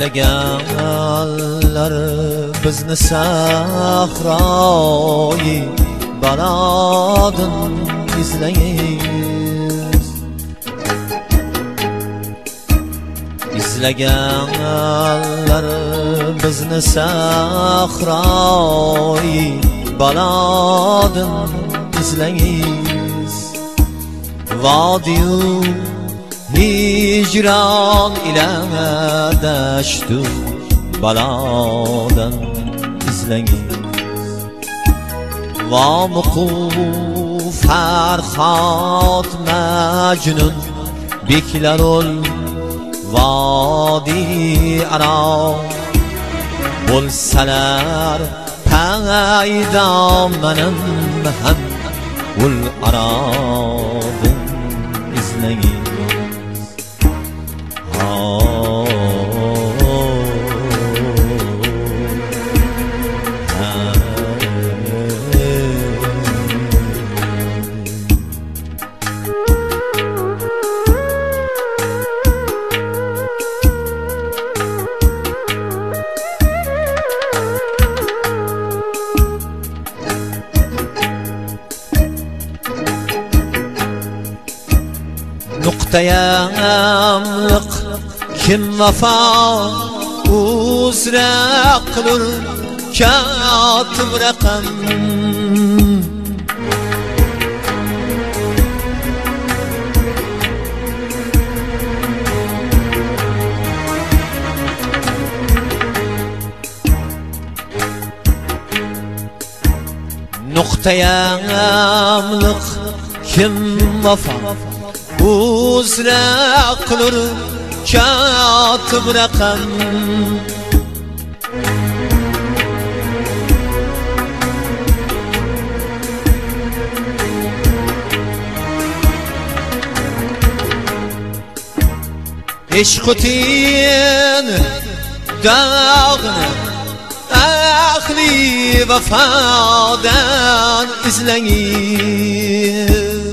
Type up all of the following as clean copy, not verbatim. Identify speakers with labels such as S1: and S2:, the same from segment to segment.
S1: izlaganlar bizni sahroyi balodan izlaymiz. İzlaganlar bizni sahroyi balodan izlaymiz. Vodiyu hicran ile daştu baladan izlaymiz. Va muquf Farhod Majnun beklarul vadi ara bo'lsalar paydo menim ham ul aradan izlaymiz. Nuqtayamliq kim vafo uzra qilur katib raqam. Nuqtayamliq kim vafo uzra qilur katib raqam. Ishqutin dağını ahli vafadan izlaymiz.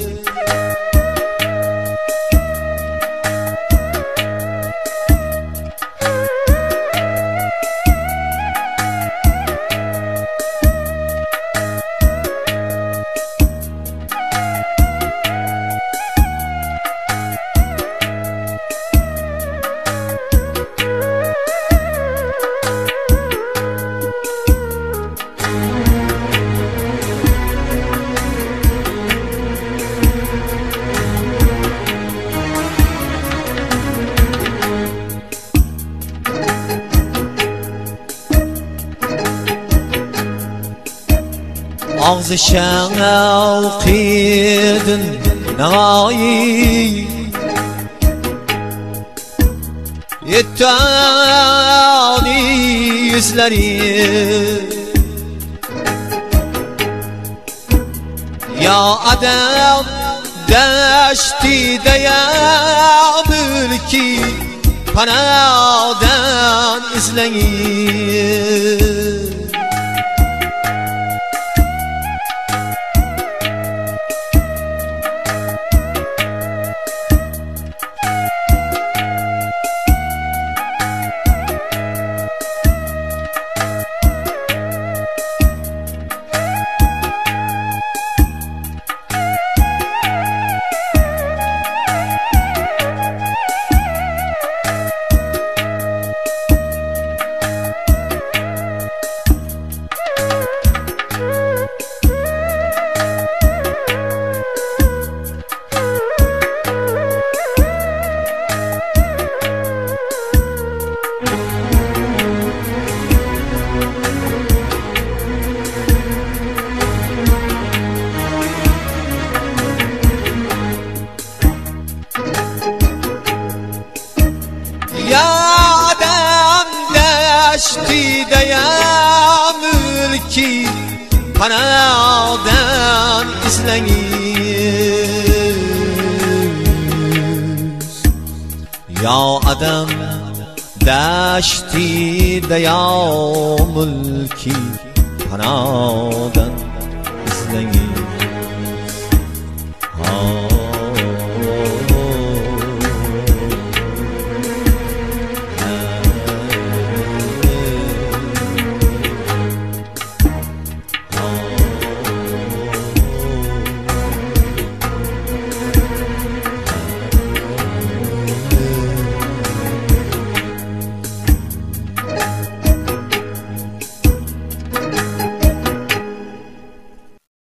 S1: Ağzı şevqidin nayi yettani yüzleri ya adam deşti deyabül ki panadan izleyin. Deşti deyamül ki panadan izleyiz. Ya adam deşti deyamül ki panadan izleyiz.